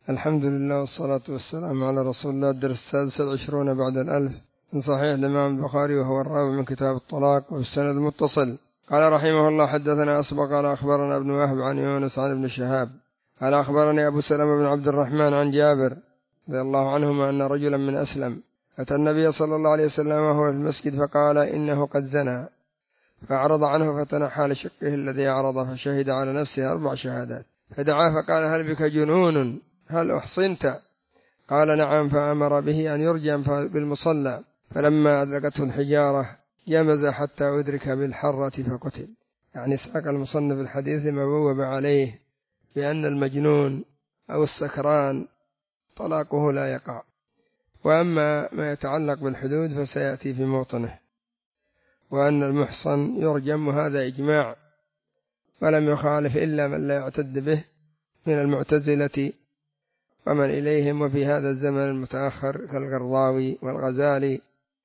الحمد لله والصلاة والسلام على رسول الله. الدرس 26 بعد 1000 من صحيح الإمام البخاري، وهو الرابع من كتاب الطلاق وبالسند المتصل. قال رحمه الله: حدثنا أسبق قال أخبرنا ابن وهب عن يونس عن ابن شهاب قال أخبرني أبو سلمة بن عبد الرحمن عن جابر رضي الله عنهما أن رجلا من أسلم أتى النبي صلى الله عليه وسلم وهو في المسجد فقال إنه قد زنى، فأعرض عنه فتنحى لشقه الذي أعرض، فشهد على نفسه 4 شهادات، فدعاه فقال: هل بك جنون؟ هل أحصنت؟ قال: نعم. فأمر به أن يرجم بالمصلى، فلما أدركته الحجارة جمز حتى أدرك بالحرة فقتل. يعني ساق المصنف الحديث لما بوب عليه بأن المجنون أو السكران طلاقه لا يقع، وأما ما يتعلق بالحدود فسيأتي في موطنه. وأن المحصن يرجم هذا إجماع، ولم يخالف إلا من لا يعتد به من المعتزلة ومن إليهم، وفي هذا الزمن المتأخر كالقرضاوي والغزالي،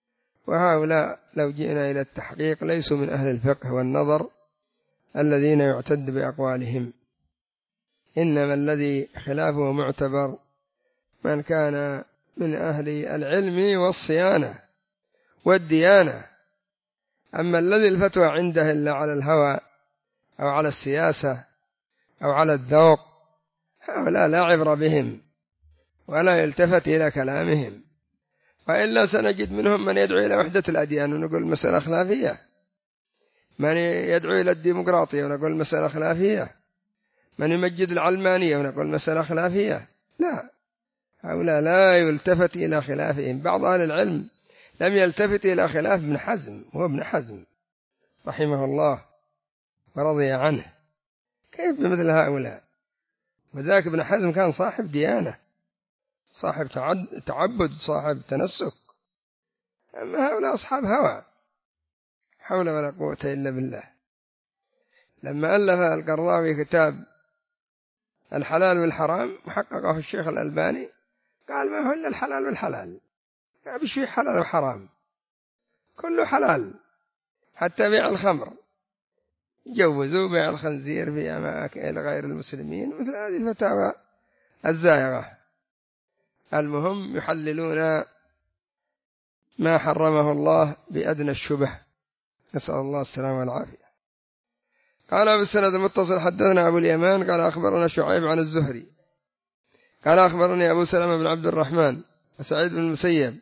وهؤلاء لو جئنا إلى التحقيق ليسوا من أهل الفقه والنظر الذين يعتد بأقوالهم، إنما الذي خلافه معتبر من كان من أهل العلم والصيانة والديانة. أما الذي الفتوى عنده إلا على الهوى أو على السياسة أو على الذوق، هؤلاء لا عبر بهم ولا يلتفت إلى كلامهم، وإلا سنجد منهم من يدعو إلى وحدة الأديان ونقول مسألة خلافية، من يدعو إلى الديمقراطية ونقول مسألة خلافية، من يمجد العلمانية ونقول مسألة خلافية. لا، هؤلاء لا يلتفت إلى خلافهم. بعض أهل العلم لم يلتفت إلى خلاف ابن حزم، هو ابن حزم رحمه الله ورضي عنه، كيف بمثل هؤلاء؟ وذاك ابن حزم كان صاحب ديانة، صاحب تعبد، صاحب تنسك. أما هؤلاء أصحاب هوى، حول ولا قوة إلا بالله. لما ألف القرضاوي كتاب الحلال والحرام وحققه الشيخ الألباني قال: ما هو إلا الحلال والحلال، ما بشي حلال وحرام، كله حلال، حتى بيع الخمر جوزوا بيع الخنزير في أماكن غير المسلمين، مثل هذه الفتاوى الزائغة. المهم يحللون ما حرمه الله بأدنى الشبه، نسأل الله السلامة والعافية. قال بالسند المتصل: حدثنا أبو اليمان قال أخبرنا شعيب عن الزهري قال أخبرني أبو سلمة بن عبد الرحمن وسعيد بن المسيب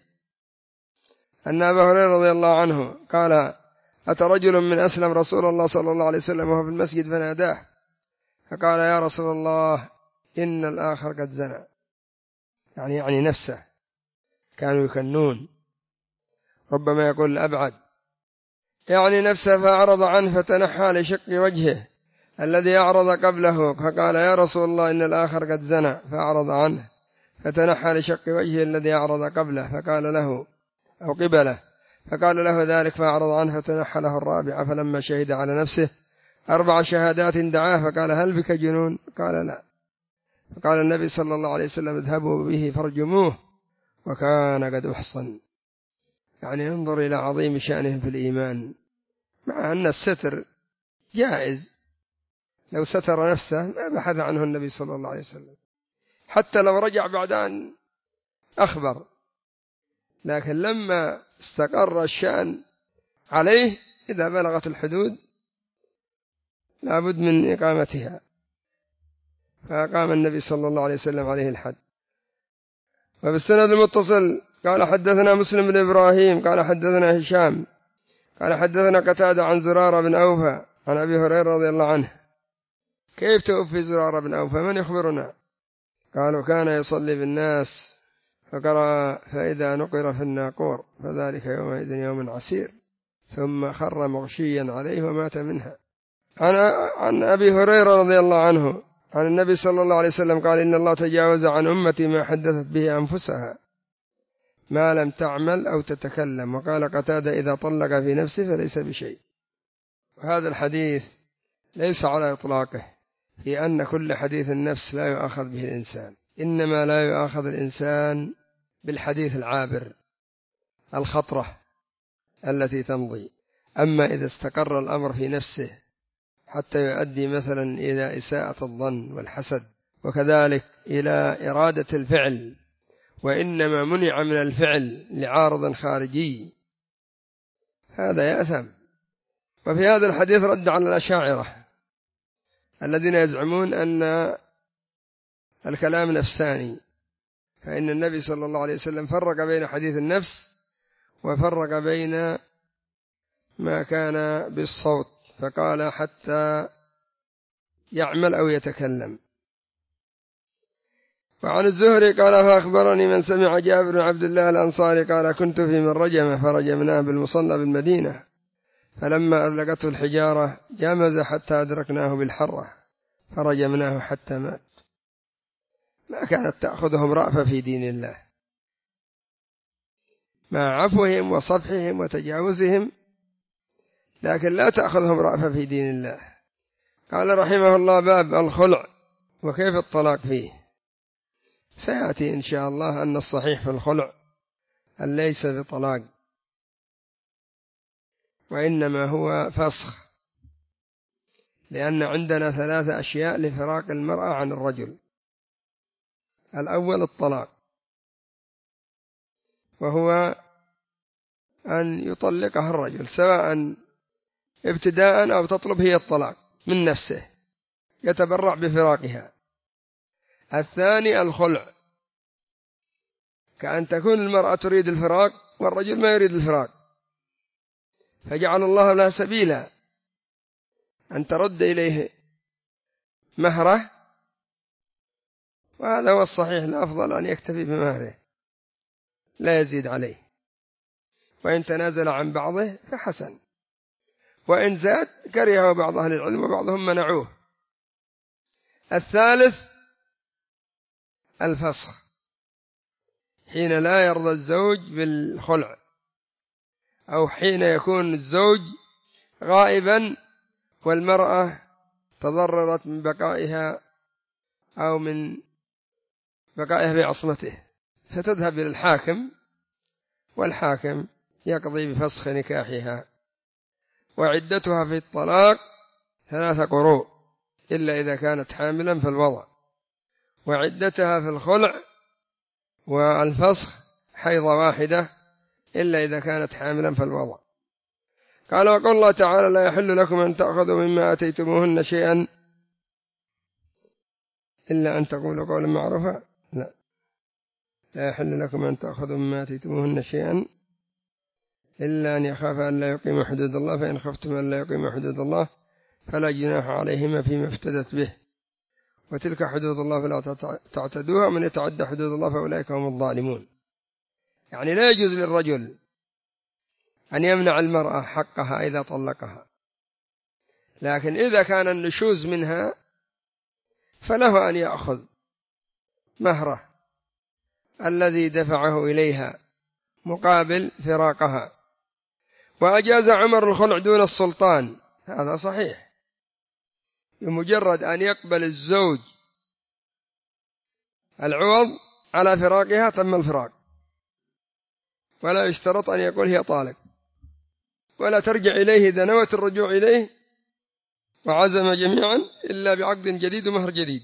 أن أبا هريرة رضي الله عنه قال: أتى رجل من أسلم رسول الله صلى الله عليه وسلم وهو في المسجد فناداه فقال: يا رسول الله إن الآخر قد زنى، يعني نفسه، كانوا يكنون، ربما يقول الأبعد، يعني نفسه، فأعرض عنه فتنحى لشق وجهه الذي أعرض قبله، فقال: يا رسول الله إن الآخر قد زنى، فأعرض عنه فتنحى لشق وجهه الذي أعرض قبله، فقال له أو قبله، فقال له ذلك فأعرض عنه فتنحى له الرابعة، فلما شهد على نفسه 4 شهادات دعاه فقال: هل بك جنون؟ قال: لا. فقال النبي صلى الله عليه وسلم: اذهبوا به فارجموه وكان قد أحصن. يعني انظر إلى عظيم شأنهم في الإيمان، مع أن الستر جائز، لو ستر نفسه ما بحث عنه النبي صلى الله عليه وسلم، حتى لو رجع بعد أن أخبر، لكن لما استقر الشأن عليه إذا بلغت الحدود لابد من إقامتها، فأقام النبي صلى الله عليه وسلم عليه الحد. وبالسند المتصل قال: حدثنا مسلم بن إبراهيم قال حدثنا هشام قال حدثنا قتادة عن زرارة بن أوفى عن أبي هريرة رضي الله عنه. كيف توفي زرارة بن أوفى؟ من يخبرنا؟ قالوا: كان يصلي بالناس فقرأ: فإذا نقر في الناقور فذلك يومئذ يوم عسير، ثم خر مغشيا عليه ومات منها. عن أبي هريرة رضي الله عنه عن النبي صلى الله عليه وسلم قال: إن الله تجاوز عن أمتي ما حدثت به أنفسها ما لم تعمل أو تتكلم. وقال قتادة: إذا طلق في نفسه فليس بشيء. وهذا الحديث ليس على إطلاقه، في أن كل حديث النفس لا يؤخذ به الإنسان، إنما لا يؤخذ الإنسان بالحديث العابر، الخطرة التي تمضي. أما إذا استقر الأمر في نفسه حتى يؤدي مثلا إلى إساءة الظن والحسد وكذلك إلى إرادة الفعل، وإنما منع من الفعل لعارض خارجي، هذا يأثم. وفي هذا الحديث رد على الأشاعرة الذين يزعمون أن الكلام نفساني، فإن النبي صلى الله عليه وسلم فرق بين حديث النفس وفرق بين ما كان بالصوت، فقال حتى يعمل أو يتكلم. وعن الزهري قال فأخبرني من سمع جابر بن عبد الله الأنصاري قال كنت في من رجمه فرجمناه بالمصلى بالمدينة، فلما أذلقته الحجارة جمز حتى أدركناه بالحرة فرجمناه حتى مات. ما كانت تأخذهم رأفة في دين الله، مع عفوهم وصفحهم وتجاوزهم، لكن لا تأخذهم رأفة في دين الله. قال رحمه الله باب الخلع وكيف الطلاق فيه. سيأتي إن شاء الله أن الصحيح في الخلع أن ليس بطلاق، وإنما هو فسخ، لأن عندنا 3 أشياء لفراق المرأة عن الرجل. الأول الطلاق، وهو أن يطلقها الرجل سواء ابتداء أو تطلب هي الطلاق من نفسه يتبرع بفراقها. الثاني الخلع، كأن تكون المرأة تريد الفراق والرجل ما يريد الفراق، فجعل الله لها سبيلا أن ترد إليه مهره، وهذا هو الصحيح، الأفضل أن يكتفي بمهره لا يزيد عليه، وإن تنازل عن بعضه فحسن، وإن زاد كرهه بعض أهل العلم وبعضهم منعوه. الثالث الفسخ، حين لا يرضى الزوج بالخلع، أو حين يكون الزوج غائبا والمرأة تضررت من بقائها أو من بقائها بعصمته، فتذهب إلى الحاكم، والحاكم يقضي بفسخ نكاحها. وعدتها في الطلاق 3 قروء إلا إذا كانت حاملا في الوضع، وعدتها في الخلع والفسخ حيضة واحدة إلا إذا كانت حاملا في الوضع. قال وقال الله تعالى لا يحل لكم أن تأخذوا مما آتيتموهن شيئا إلا أن تقولوا قولا معروفا. لا يحل لكم أن تأخذوا مما آتيتموهن شيئا إلا أن يخاف أن لا يقيم حدود الله، فإن خفتم أن لا يقيم حدود الله فلا جناح عليهما فيما افتدت به، وتلك حدود الله فلا تعتدوها، ومن يتعدى حدود الله فأولئك هم الظالمون. يعني لا يجوز للرجل أن يمنع المرأة حقها إذا طلقها، لكن إذا كان النشوز منها فله أن يأخذ مهره الذي دفعه إليها مقابل فراقها. وأجاز عمر الخلع دون السلطان، هذا صحيح، بمجرد أن يقبل الزوج العوض على فراقها تم الفراق، ولا يشترط أن يقول هي طالق، ولا ترجع إليه إذا نوت الرجوع إليه وعزم جميعا إلا بعقد جديد ومهر جديد.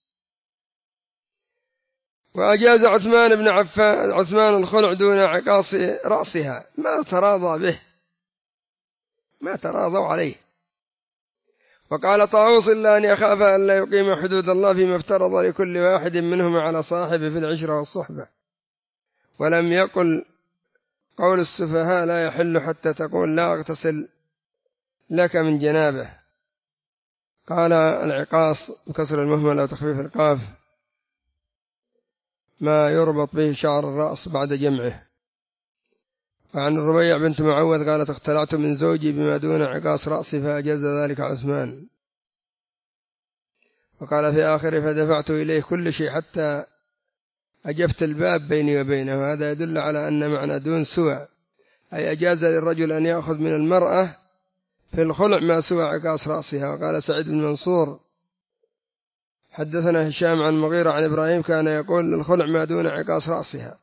وأجاز عثمان بن عفان الخلع دون عقاص رأسها، ما تراضى به، ما تراضوا عليه. وقال طاووس إلا أن يخاف أن لا يقيم حدود الله فيما افترض لكل واحد منهما على صاحبه في العشرة والصحبة، ولم يقل قول السفهاء لا يحل حتى تقول لا أغتسل لك من جنابه. قال العقاص بكسر المهملة وتخفيف القاف ما يربط به شعر الرأس بعد جمعه. وعن الربيع بنت معوذ قالت اختلعت من زوجي بما دون عقاص رأسي فأجاز ذلك عثمان. وقال في آخره فدفعت إليه كل شيء حتى أجفت الباب بيني وبينه. هذا يدل على أن معنى دون سوى، أي أجاز للرجل أن يأخذ من المرأة في الخلع ما سوى عقاص رأسها. وقال سعيد بن منصور حدثنا هشام عن مغيرة عن إبراهيم كان يقول الخلع ما دون عقاص رأسها.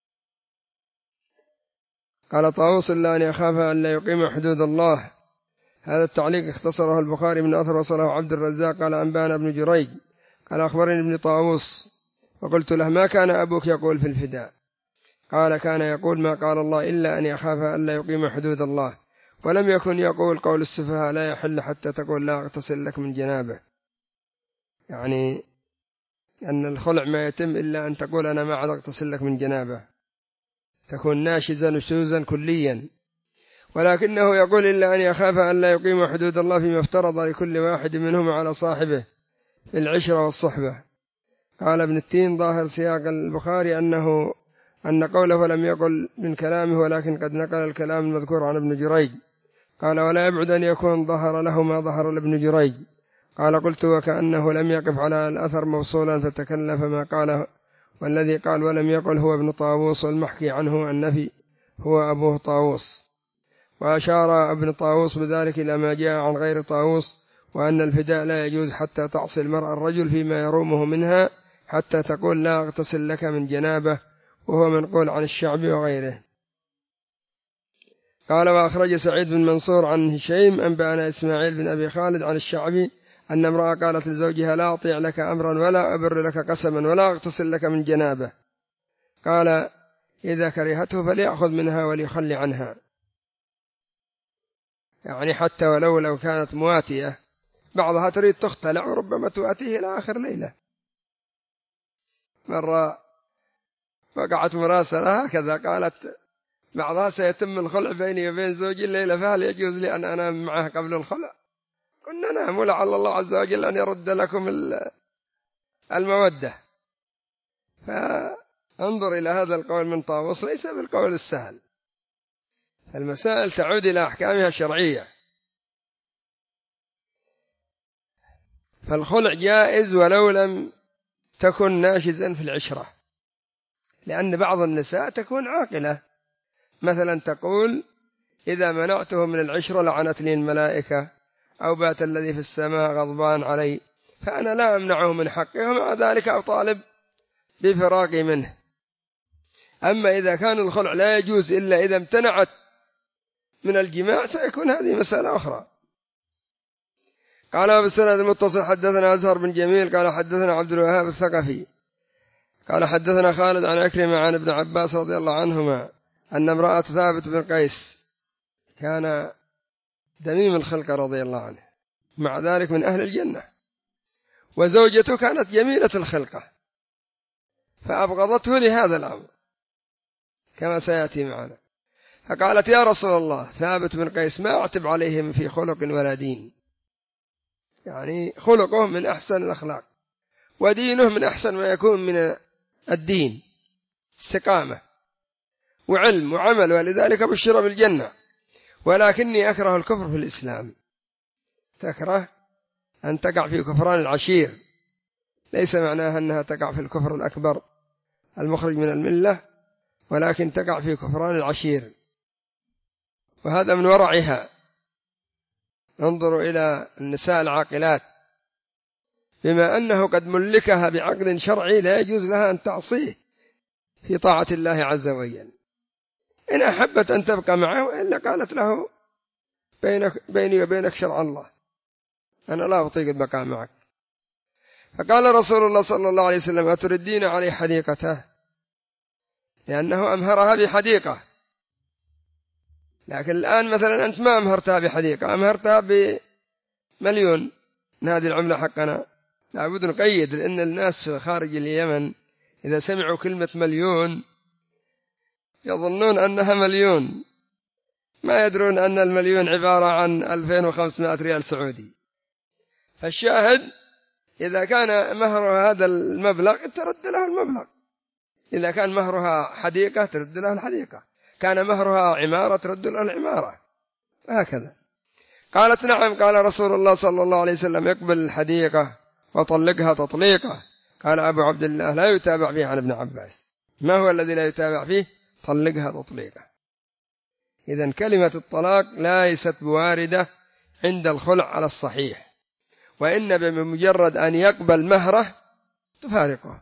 قال طاووس إلا أن يخاف أن لا يقيم حدود الله. هذا التعليق اختصره البخاري من أثر وصله عبد الرزاق قال أنبانا ابن جريج قال أخبرني ابن طاووس وقلت له: ما كان أبوك يقول في الفداء؟ قال: كان يقول: ما قال الله إلا أن يخاف ألا يقيم حدود الله، ولم يكن يقول قول السفهاء لا يحل حتى تقول لا أغتسل لك من جنابه. يعني أن الخلع ما يتم إلا أن تقول أنا ما عاد أغتسل لك من جنابه، تكون ناشزا نشوزا كليا. ولكنه يقول إلا أن يخاف أن لا يقيم حدود الله فيما افترض لكل واحد منهم على صاحبه في العشرة والصحبة. قال ابن التين: ظاهر سياق البخاري أن قوله لم يقل من كلامه، ولكن قد نقل الكلام المذكور عن ابن جريج. قال: ولا يبعد أن يكون ظهر له ما ظهر لابن جريج. قال: قلت: وكأنه لم يقف على الأثر موصولا فتكلف ما قاله، والذي قال ولم يقل هو ابن طاووس، والمحكي عنه النفي هو أبوه طاووس. وأشار ابن طاووس بذلك إلى ما جاء عن غير طاووس، وأن الفداء لا يجوز حتى تعصي المرأة الرجل فيما يرومه منها حتى تقول لا أغتسل لك من جنابه، وهو منقول عن الشعبي وغيره. قال: وأخرج سعيد بن منصور عن هشيم أنبأنا إسماعيل بن أبي خالد عن الشعبي أن امرأة قالت لزوجها: لا أطيع لك أمرا ولا أبر لك قسما ولا أغتسل لك من جنابه. قال: إذا كرهته فليأخذ منها وليخلي عنها. يعني حتى ولو كانت مواتية، بعضها تريد تختلع وربما تواتيه إلى آخر ليلة. مرة وقعت مراسلة هكذا، قالت بعضها: سيتم الخلع بيني وبين زوجي الليلة، فهل يجوز لي أن أنام معه قبل الخلع؟ قلنا: نعم، ولعل الله عز وجل أن يرد لكم المودة. فانظر إلى هذا القول من طاووس، ليس بالقول السهل. المسائل تعود إلى أحكامها الشرعية. فالخلع جائز ولو لم تكن ناشزا في العشرة، لأن بعض النساء تكون عاقلة، مثلا تقول: إذا منعته من العشرة لعنتني الملائكة، أو بات الذي في السماء غضبان علي، فأنا لا أمنعه من حقه، ومع ذلك أطالب بفراقي منه. أما إذا كان الخلع لا يجوز إلا إذا امتنعت من الجماع، سيكون هذه مسألة أخرى. قال: بالسند المتصل حدثنا أزهر بن جميل قال حدثنا عبد الوهاب الثقفي قال حدثنا خالد عن عكرمة عن ابن عباس رضي الله عنهما أن امرأة ثابت بن قيس كان دميم الخلق رضي الله عنه، مع ذلك من أهل الجنة، وزوجته كانت جميلة الخلقة، فأبغضته لهذا الأمر كما سيأتي معنا. فقالت: يا رسول الله، ثابت بن قيس ما أعتب عليهم في خلق ولا دين، يعني خلقه من أحسن الأخلاق، ودينه من أحسن ما يكون من الدين، استقامة وعلم وعمل، ولذلك بشر بالجنة، ولكني أكره الكفر في الإسلام. تكره أن تقع في كفران العشير، ليس معناها أنها تقع في الكفر الأكبر المخرج من الملة، ولكن تقع في كفران العشير، وهذا من ورعها. انظروا إلى النساء العاقلات، بما أنه قد ملكها بعقد شرعي لا يجوز لها أن تعصيه في طاعة الله عز وجل. إن أحبت أن تبقى معه، وإلا قالت له: بيني وبينك شرع الله، أنا لا أطيق البقاء معك. فقال رسول الله صلى الله عليه وسلم: أتردين عليه حديقته؟ لأنه أمهرها بحديقة. لكن الآن مثلا أنت ما أمهرتها بحديقة، أمهرتها بمليون من هذه العملة حقنا، لابد نقيد، لأن الناس خارج اليمن إذا سمعوا كلمة مليون يظنون أنها مليون، ما يدرون أن المليون عبارة عن 2500 ريال سعودي. فالشاهد إذا كان مهرها هذا المبلغ ترد له المبلغ، إذا كان مهرها حديقة ترد له الحديقة، كان مهرها عمارة ترد له العمارة، هكذا. قالت: نعم. قال رسول الله صلى الله عليه وسلم: يقبل الحديقة وطلقها تطليقة. قال أبو عبد الله: لا يتابع فيه عن ابن عباس. ما هو الذي لا يتابع فيه؟ طلقها تطليقة. إذن كلمة الطلاق ليست بواردة عند الخلع على الصحيح، وإن بمجرد أن يقبل مهره تفارقه.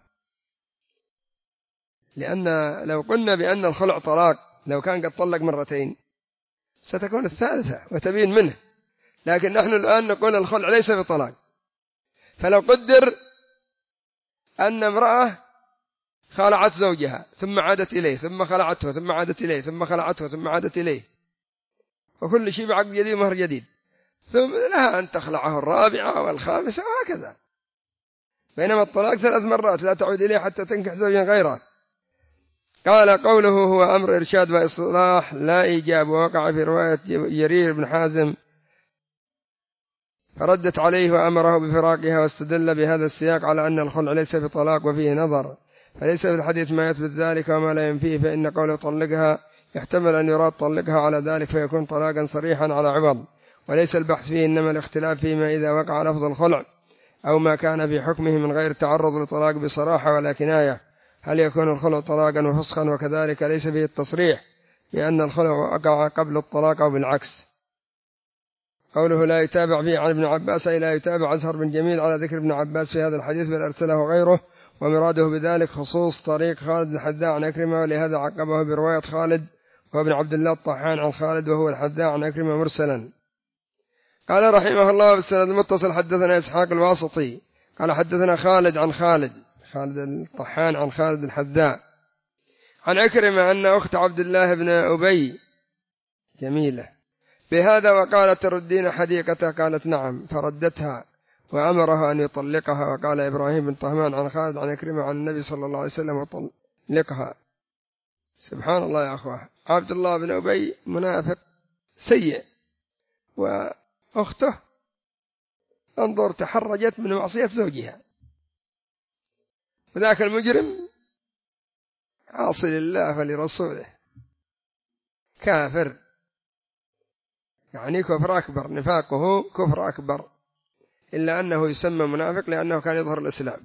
لأن لو قلنا بأن الخلع طلاق، لو كان قد طلق مرتين ستكون الثالثة وتبين منه، لكن نحن الآن نقول الخلع ليس بطلاق. فلو قدر أن امرأة خلعت زوجها ثم عادت إليه ثم خلعته ثم عادت إليه ثم خلعته ثم عادت إليه، وكل شيء بعقد جديد ومهر جديد، ثم لها أن تخلعه الرابعة والخامسة وهكذا. بينما الطلاق 3 مرات لا تعود إليه حتى تنكح زوجا غيره. قال قوله هو أمر إرشاد وإصلاح لا إيجاب، ووقع في رواية جرير بن حازم فردت عليه وأمره بفراقها، واستدل بهذا السياق على أن الخلع ليس بطلاق وفيه نظر، فليس في الحديث ما يثبت ذلك وما لا ينفيه، فإن قوله طلقها يحتمل أن يراد طلقها على ذلك فيكون طلاقا صريحا على عوض، وليس البحث فيه، إنما الاختلاف فيما إذا وقع لفظ الخلع أو ما كان في حكمه من غير تعرض لطلاق بصراحة ولا كناية، هل يكون الخلع طلاقا وفسخا؟ وكذلك ليس فيه التصريح بأن الخلع وقع قبل الطلاق أو بالعكس. قوله لا يتابع فيه عن ابن عباس، أي لا يتابع أزهر بن جميل على ذكر ابن عباس في هذا الحديث، بل أرسله غيره، ومراده بذلك خصوص طريق خالد الحذاء عن أكرمة، ولهذا عقبه برواية خالد وابن عبد الله الطحان عن خالد وهو الحذاء عن أكرمة مرسلا. قال رحمه الله بالسند المتصل حدثنا إسحاق الواسطي قال حدثنا خالد عن خالد الطحان عن خالد الحذاء عن أكرمة أن أخت عبد الله بن أبي جميلة بهذا، وقالت تردين حديقته؟ قالت نعم، فردتها وأمرها أن يطلقها. وقال إبراهيم بن طهمان عن خالد عن أكرمة عن النبي صلى الله عليه وسلم وطلقها. سبحان الله يا أخوة، عبد الله بن أبي منافق سيء، وأخته انظر تحرجت من معصية زوجها، وذاك المجرم عاصي لله ولرسوله كافر، يعني كفر أكبر، نفاقه كفر أكبر، إلا أنه يسمى منافق لأنه كان يظهر الإسلام.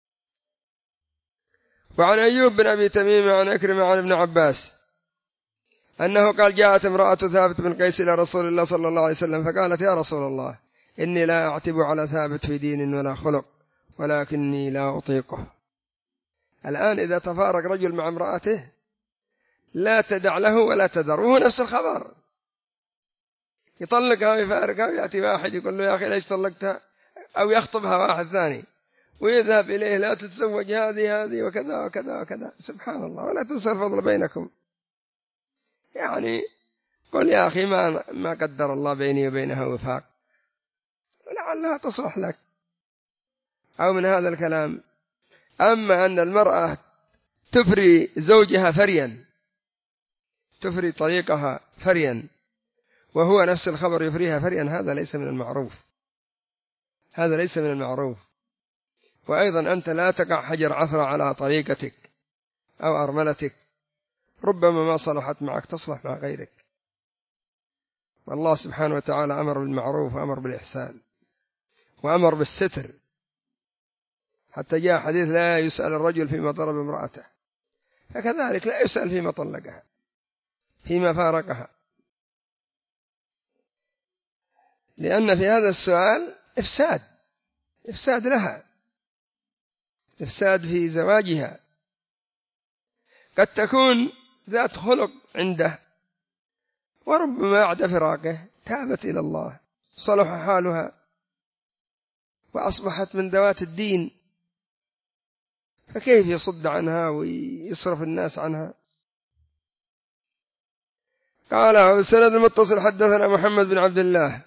وعن أيوب بن أبي تميم عن أكرمة عن ابن عباس أنه قال جاءت امرأة ثابت بن قيس إلى رسول الله صلى الله عليه وسلم فقالت يا رسول الله إني لا أعتب على ثابت في دين ولا خلق ولكني لا أطيقه. الآن إذا تفارق رجل مع امرأته لا تدع له ولا تذر، وهو نفس الخبر، يطلقها ويفارقها ويأتي واحد يقول له يا أخي ليش طلقتها، أو يخطبها واحد ثاني ويذهب إليه لا تتزوج هذه وكذا وكذا وكذا. سبحان الله، ولا تنسى الفضل بينكم. يعني قل يا أخي ما قدر الله بيني وبينها وفاق، ولعلها تصلح لك، أو من هذا الكلام. أما أن المرأة تفري زوجها فريا، تفري طريقها فريا وهو نفس الخبر يفريها فريا، هذا ليس من المعروف، هذا ليس من المعروف. وأيضا أنت لا تقع حجر عثرة على طريقتك أو أرملتك، ربما ما صلحت معك تصلح مع غيرك. والله سبحانه وتعالى أمر بالمعروف وأمر بالإحسان وأمر بالستر، حتى جاء حديث لا يسأل الرجل فيما ضرب امرأته، فكذلك لا يسأل فيما طلقها فيما فارقها، لأن في هذا السؤال إفساد لها، إفساد في زواجها. قد تكون ذات خلق عنده، وربما بعد فراقه تابت إلى الله صلح حالها وأصبحت من ذوات الدين، فكيف يصد عنها ويصرف الناس عنها؟ قال بالسند المتصل حدثنا محمد بن عبد الله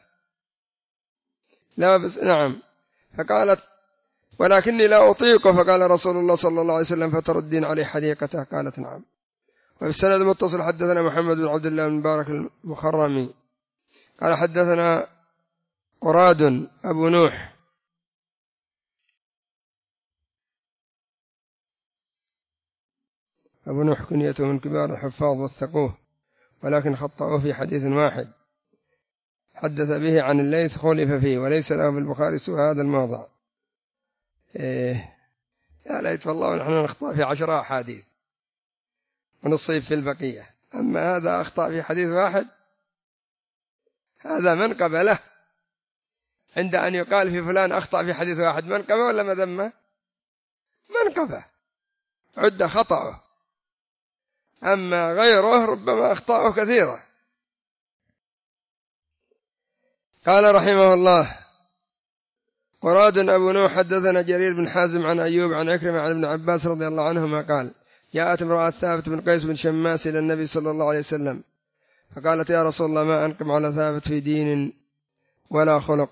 نعم، فقالت ولكني لا أطيقه، فقال رسول الله صلى الله عليه وسلم فتردين عليه حديقته؟ قالت نعم. وبالسند المتصل حدثنا محمد بن عبد الله بن مبارك المخرمي قال حدثنا قراد أبو نوح كنيته من كبار الحفاظ والثقوه، ولكن خطأوه في حديث واحد حدث به عن الليث خلف فيه، وليس له في البخاري سوى هذا الموضع. يا ليت والله نحن نخطأ في 10 أحاديث ونصيب في البقية، أما هذا أخطأ في حديث واحد، هذا منقبة له عند أن يقال في فلان أخطأ في حديث واحد، منقبة ولا مذمة؟ منقبة، عد خطأه. أما غيره ربما أخطأه كثيرة. قال رحمه الله وراد أبو نوح حدثنا جرير بن حازم عن أيوب عن عكرمة عن ابن عباس رضي الله عنهما قال جاءت امرأة ثابت بن قيس بن شماس إلى النبي صلى الله عليه وسلم فقالت يا رسول الله ما أنقم على ثابت في دين ولا خلق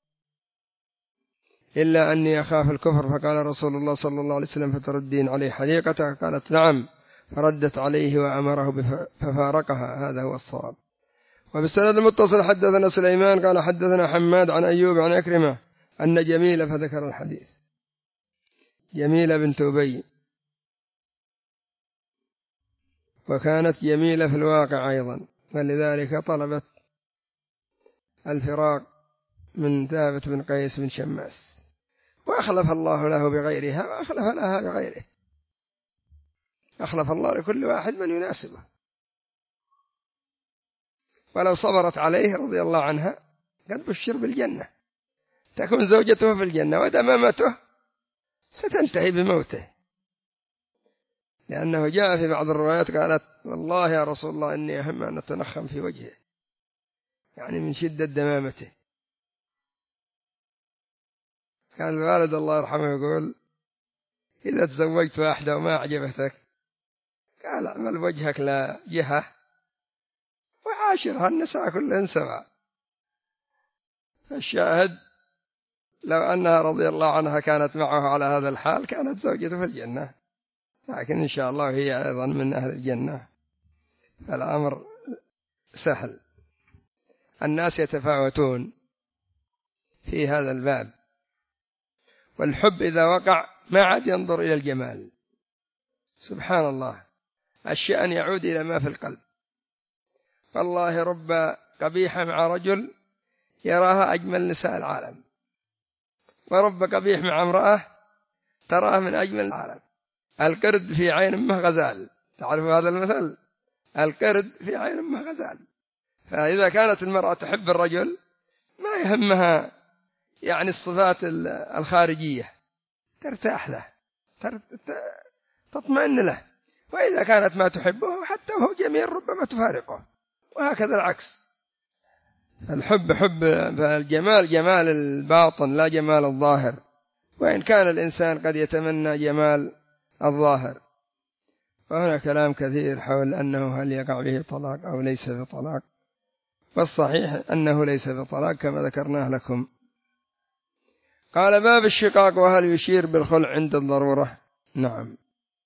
إلا أني أخاف الكفر. فقال رسول الله صلى الله عليه وسلم فتردين عليه حديقته؟ قالت نعم، فردت عليه وأمره ففارقها. هذا هو الصواب. وبالسند المتصل حدثنا سليمان قال حدثنا حماد عن أيوب عن عكرمة أن جميلة، فذكر الحديث، جميلة بنت أبي، وكانت جميلة في الواقع أيضا، فلذلك طلبت الفراق من ثابت بن قيس بن شماس، وأخلف الله له بغيرها وأخلف لها بغيره، أخلف الله لكل واحد من يناسبه. ولو صبرت عليه رضي الله عنها قد بشر بالجنة، تكون زوجته في الجنة ودمامته ستنتهي بموته، لأنه جاء في بعض الروايات قالت والله يا رسول الله إني أهم أن أتنخم في وجهه، يعني من شدة دمامته. كان الوالد الله يرحمه يقول إذا تزوجت واحدة وما أعجبتك قال اعمل وجهك لجهة وعاشرها النساء كلهن سواء. فالشاهد لو أنها رضي الله عنها كانت معه على هذا الحال كانت زوجته في الجنة، لكن إن شاء الله هي أيضا من أهل الجنة، فالأمر سهل. الناس يتفاوتون في هذا الباب، والحب إذا وقع ما عاد ينظر إلى الجمال، سبحان الله، الشأن يعود إلى ما في القلب. والله رب قبيحة مع رجل يراها أجمل نساء العالم، ورب قبيح مع امرأة تراها من أجمل العالم. القرد في عين أمه غزال، تعرف هذا المثل؟ القرد في عين أمه غزال. فإذا كانت المرأة تحب الرجل ما يهمها يعني الصفات الخارجية، ترتاح له، تطمئن له. وإذا كانت ما تحبه حتى وهو جميل ربما تفارقه، وهكذا العكس. الحب حب، فالجمال جمال الباطن لا جمال الظاهر، وإن كان الإنسان قد يتمنى جمال الظاهر. وهنا كلام كثير حول أنه هل يقع به طلاق أو ليس بطلاق، والصحيح أنه ليس بطلاق كما ذكرناه لكم. قال باب الشقاق، وهل يشير بالخلع عند الضرورة؟ نعم،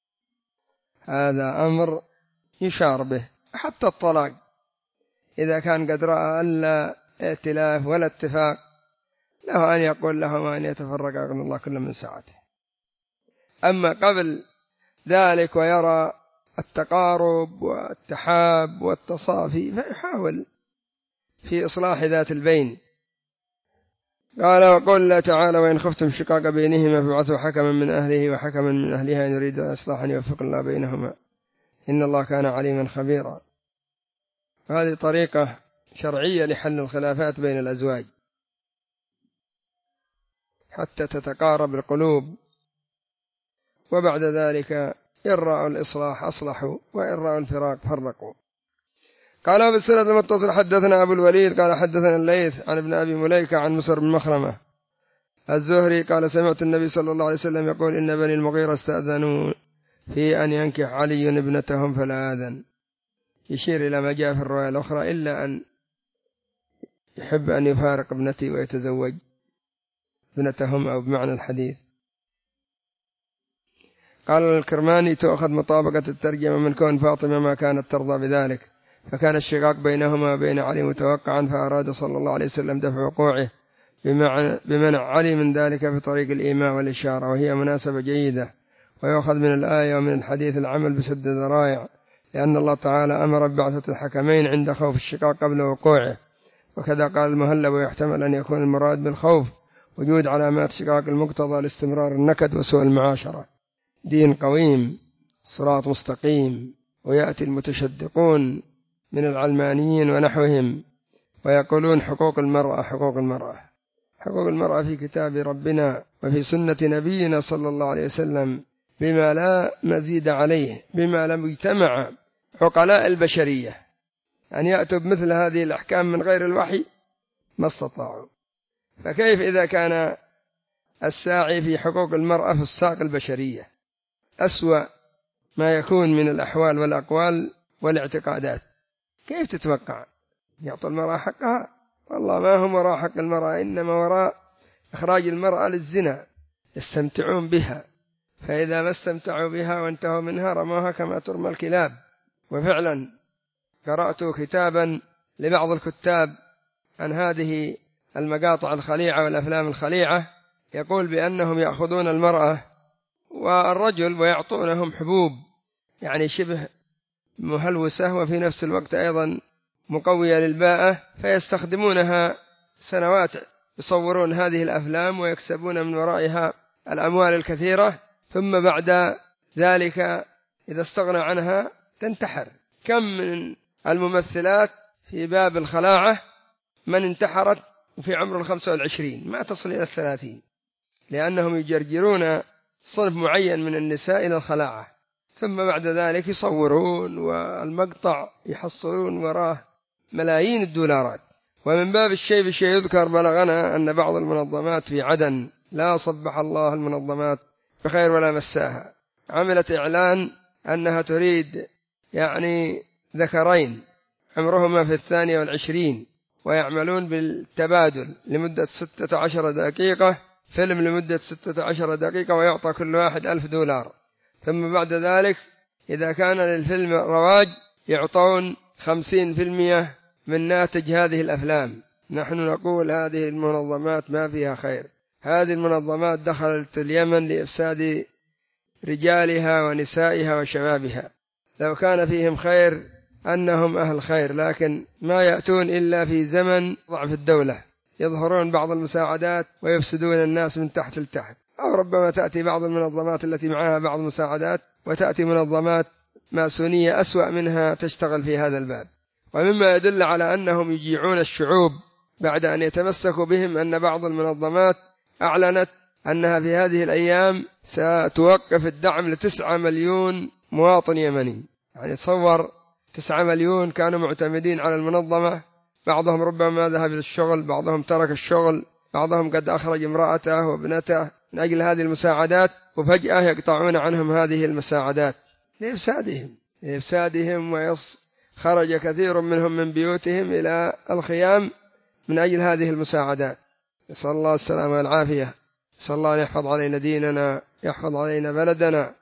هذا أمر يشار به. حتى الطلاق إذا كان قد رأى ألا ائتلاف ولا اتفاق له أن يقول لهما أن يتفرق يقول الله كل من ساعته. أما قبل ذلك ويرى التقارب والتحاب والتصافي فيحاول في إصلاح ذات البين. قال وقال الله تعالى وإن خفتم شقاق بينهما فابعثوا حكما من أهله وحكما من أهلها إن يريد إصلاحا يوفق الله بينهما إن الله كان عليما خبيرا. هذه طريقة شرعية لحل الخلافات بين الأزواج حتى تتقارب القلوب، وبعد ذلك إن رأوا الإصلاح أصلحوا وإن رأوا الفراق فرقوا. قال بالسند المتصل حدثنا أبو الوليد قال حدثنا الليث عن ابن أبي مليكة عن مسر بن مخرمة الزهري قال سمعت النبي صلى الله عليه وسلم يقول إن بني المغيرة استأذنوا في أن ينكح علي ابنتهم فلا آذن، يشير إلى ما جاء في الرواية الأخرى إلا أن يحب أن يفارق ابنتي ويتزوج ابنتهم، أو بمعنى الحديث. قال الكرماني تؤخذ مطابقة الترجمة من كون فاطمة ما كانت ترضى بذلك، فكان الشقاق بينهما وبين علي متوقعا، فأراد صلى الله عليه وسلم دفع وقوعه بمنع علي من ذلك في طريق الإيماء والإشارة، وهي مناسبة جيدة. ويؤخذ من الآية ومن الحديث العمل بسد الذرائع، لأن الله تعالى أمر ببعثة الحكمين عند خوف الشقاق قبل وقوعه. وكذا قال المهلب ويحتمل أن يكون المراد بالخوف وجود علامات شقاق المقتضى لاستمرار النكد وسوء المعاشرة. دين قويم صراط مستقيم، ويأتي المتشدقون من العلمانيين ونحوهم ويقولون حقوق المرأة حقوق المرأة. حقوق المرأة في كتاب ربنا وفي سنة نبينا صلى الله عليه وسلم بما لا مزيد عليه، بما لم يجتمع عقلاء البشرية أن يأتوا بمثل هذه الأحكام من غير الوحي ما استطاعوا. فكيف إذا كان الساعي في حقوق المرأة في الساق البشرية، أسوأ ما يكون من الأحوال والأقوال والاعتقادات. كيف تتوقع يعطي المرأة حقها؟ والله ما هم وراء حق المرأة، إنما وراء إخراج المرأة للزنا، يستمتعون بها، فإذا ما استمتعوا بها وانتهوا منها رموها كما ترمى الكلاب. وفعلا قرأت كتابا لبعض الكتاب عن هذه المقاطع الخليعة والأفلام الخليعة، يقول بأنهم يأخذون المرأة والرجل ويعطونهم حبوب يعني شبه مهلوسة وفي نفس الوقت أيضا مقوية للباءة، فيستخدمونها سنوات، يصورون هذه الأفلام ويكسبون من ورائها الأموال الكثيرة، ثم بعد ذلك إذا استغنى عنها تنتحر. كم من الممثلات في باب الخلاعة من انتحرت في عمر 25 ما تصل إلى 30، لأنهم يجرجرون صنف معين من النساء إلى الخلاعة، ثم بعد ذلك يصورون والمقطع يحصلون وراه ملايين الدولارات. ومن باب الشيء بالشيء يذكر بلغنا أن بعض المنظمات في عدن، لا صبح الله المنظمات بخير ولا مساها، عملت إعلان أنها تريد يعني ذكرين عمرهما في 22 ويعملون بالتبادل لمدة 16 دقيقة، فيلم لمدة 16 دقيقة، ويعطى كل واحد $1000. ثم بعد ذلك إذا كان للفيلم رواج يعطون 50% من ناتج هذه الأفلام. نحن نقول هذه المنظمات ما فيها خير، هذه المنظمات دخلت اليمن لإفساد رجالها ونسائها وشبابها، لو كان فيهم خير أنهم أهل خير، لكن ما يأتون إلا في زمن ضعف الدولة، يظهرون بعض المساعدات ويفسدون الناس من تحت لتحت. أو ربما تأتي بعض المنظمات التي معها بعض المساعدات وتأتي منظمات ماسونية أسوأ منها تشتغل في هذا الباب. ومما يدل على أنهم يجيعون الشعوب بعد أن يتمسكوا بهم أن بعض المنظمات أعلنت أنها في هذه الأيام ستوقف الدعم ل9 مليون مواطن يمني. يعني تصور 9 مليون كانوا معتمدين على المنظمة، بعضهم ربما ذهب للشغل، بعضهم ترك الشغل، بعضهم قد أخرج امرأته وابنته من أجل هذه المساعدات، وفجأة يقطعون عنهم هذه المساعدات لإفسادهم خرج كثير منهم من بيوتهم إلى الخيام من أجل هذه المساعدات. نسأل الله السلامة والعافية، نسأل الله أن يحفظ علينا ديننا، يحفظ علينا بلدنا،